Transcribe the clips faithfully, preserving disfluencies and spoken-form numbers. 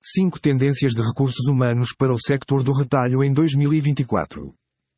cinco tendências de recursos humanos para o sector do retalho em dois mil e vinte e quatro.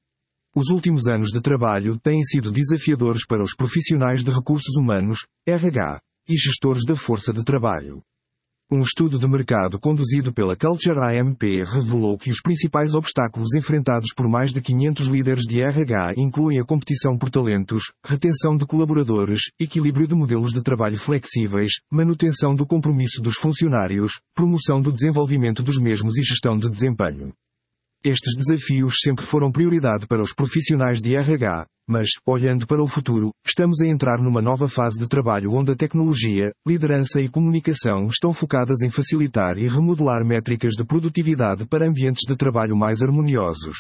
Os últimos anos de trabalho têm sido desafiadores para os profissionais de recursos humanos, R H, e gestores da força de trabalho. Um estudo de mercado conduzido pela Culture A M P revelou que os principais obstáculos enfrentados por mais de quinhentos líderes de R H incluem a competição por talentos, retenção de colaboradores, equilíbrio de modelos de trabalho flexíveis, manutenção do compromisso dos funcionários, promoção do desenvolvimento dos mesmos e gestão de desempenho. Estes desafios sempre foram prioridade para os profissionais de R H, mas, olhando para o futuro, estamos a entrar numa nova fase de trabalho onde a tecnologia, liderança e comunicação estão focadas em facilitar e remodelar métricas de produtividade para ambientes de trabalho mais harmoniosos.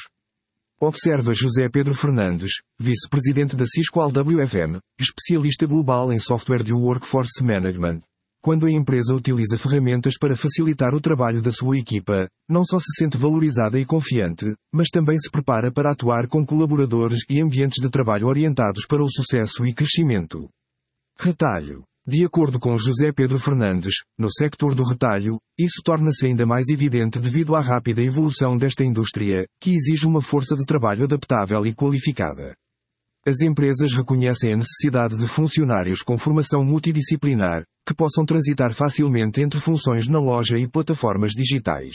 Observa José Pedro Fernandes, vice-presidente da Sisqual W F M, especialista global em software de Workforce Management. Quando a empresa utiliza ferramentas para facilitar o trabalho da sua equipa, não só se sente valorizada e confiante, mas também se prepara para atuar com colaboradores e ambientes de trabalho orientados para o sucesso e crescimento. Retalho. De acordo com José Pedro Fernandes, no sector do retalho, isso torna-se ainda mais evidente devido à rápida evolução desta indústria, que exige uma força de trabalho adaptável e qualificada. As empresas reconhecem a necessidade de funcionários com formação multidisciplinar, que possam transitar facilmente entre funções na loja e plataformas digitais.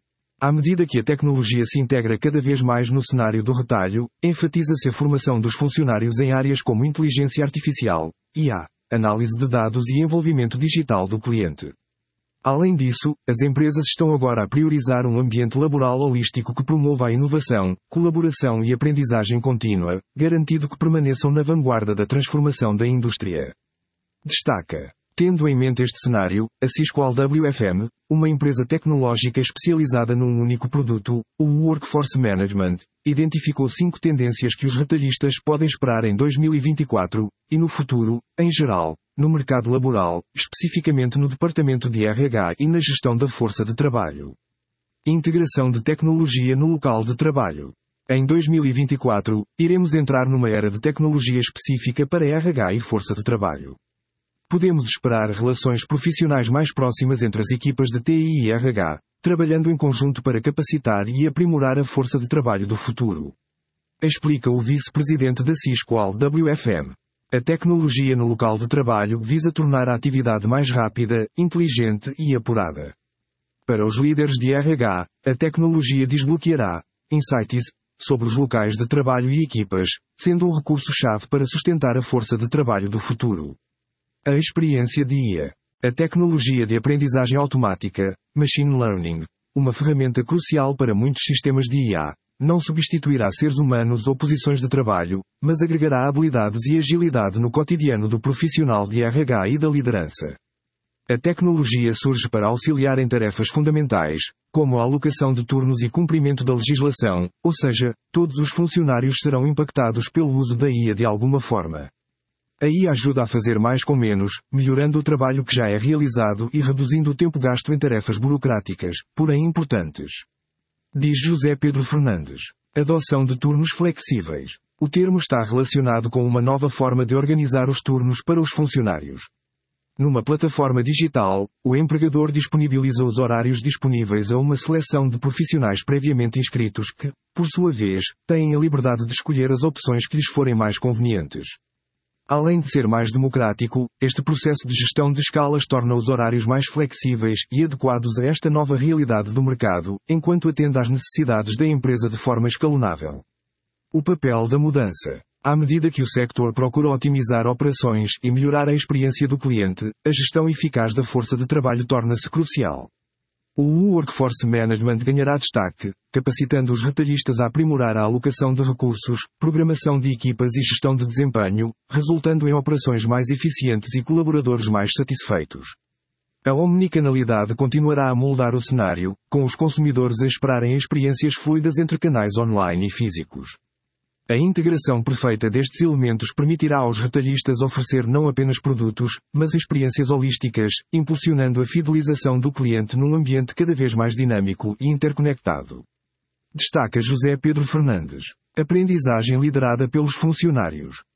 À medida que a tecnologia se integra cada vez mais no cenário do retalho, enfatiza-se a formação dos funcionários em áreas como inteligência artificial, I A, análise de dados e envolvimento digital do cliente. Além disso, as empresas estão agora a priorizar um ambiente laboral holístico que promova a inovação, colaboração e aprendizagem contínua, garantindo que permaneçam na vanguarda da transformação da indústria. Destaca. Tendo em mente este cenário, a Sisqual W F M, uma empresa tecnológica especializada num único produto, o Workforce Management, identificou cinco tendências que os retalhistas podem esperar em dois mil e vinte e quatro, e no futuro, em geral, no mercado laboral, especificamente no departamento de R H e na gestão da força de trabalho. Integração de tecnologia no local de trabalho. Em dois mil e vinte e quatro, iremos entrar numa era de tecnologia específica para R H e força de trabalho. Podemos esperar relações profissionais mais próximas entre as equipas de T I e R H, trabalhando em conjunto para capacitar e aprimorar a força de trabalho do futuro. Explica o vice-presidente da Sisqual W F M. A tecnologia no local de trabalho visa tornar a atividade mais rápida, inteligente e apurada. Para os líderes de R H, a tecnologia desbloqueará insights sobre os locais de trabalho e equipas, sendo um recurso-chave para sustentar a força de trabalho do futuro. A experiência de I A. A tecnologia de aprendizagem automática, Machine Learning, uma ferramenta crucial para muitos sistemas de I A, não substituirá seres humanos ou posições de trabalho, mas agregará habilidades e agilidade no cotidiano do profissional de R H e da liderança. A tecnologia surge para auxiliar em tarefas fundamentais, como a alocação de turnos e cumprimento da legislação, ou seja, todos os funcionários serão impactados pelo uso da I A de alguma forma. A I A ajuda a fazer mais com menos, melhorando o trabalho que já é realizado e reduzindo o tempo gasto em tarefas burocráticas, porém importantes. Diz José Pedro Fernandes. Adoção de turnos flexíveis. O termo está relacionado com uma nova forma de organizar os turnos para os funcionários. Numa plataforma digital, o empregador disponibiliza os horários disponíveis a uma seleção de profissionais previamente inscritos que, por sua vez, têm a liberdade de escolher as opções que lhes forem mais convenientes. Além de ser mais democrático, este processo de gestão de escalas torna os horários mais flexíveis e adequados a esta nova realidade do mercado, enquanto atende às necessidades da empresa de forma escalonável. O papel da mudança. À medida que o sector procura otimizar operações e melhorar a experiência do cliente, a gestão eficaz da força de trabalho torna-se crucial. O Workforce Management ganhará destaque, capacitando os retalhistas a aprimorar a alocação de recursos, programação de equipas e gestão de desempenho, resultando em operações mais eficientes e colaboradores mais satisfeitos. A omnicanalidade continuará a moldar o cenário, com os consumidores a esperarem experiências fluidas entre canais online e físicos. A integração perfeita destes elementos permitirá aos retalhistas oferecer não apenas produtos, mas experiências holísticas, impulsionando a fidelização do cliente num ambiente cada vez mais dinâmico e interconectado. Destaca José Pedro Fernandes. Aprendizagem liderada pelos funcionários.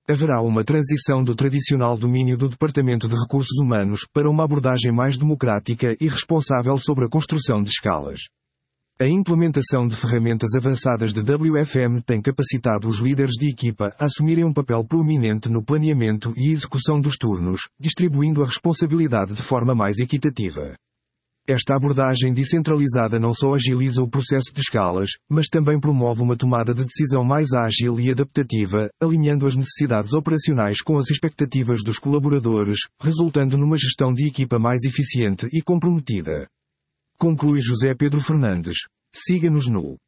haverá uma transição do tradicional domínio do Departamento de Recursos Humanos para uma abordagem mais democrática e responsável sobre a construção de escalas. A implementação de ferramentas avançadas de W F M tem capacitado os líderes de equipa a assumirem um papel proeminente no planeamento e execução dos turnos, distribuindo a responsabilidade de forma mais equitativa. Esta abordagem descentralizada não só agiliza o processo de escalas, mas também promove uma tomada de decisão mais ágil e adaptativa, alinhando as necessidades operacionais com as expectativas dos colaboradores, resultando numa gestão de equipa mais eficiente e comprometida. Conclui José Pedro Fernandes. Siga-nos no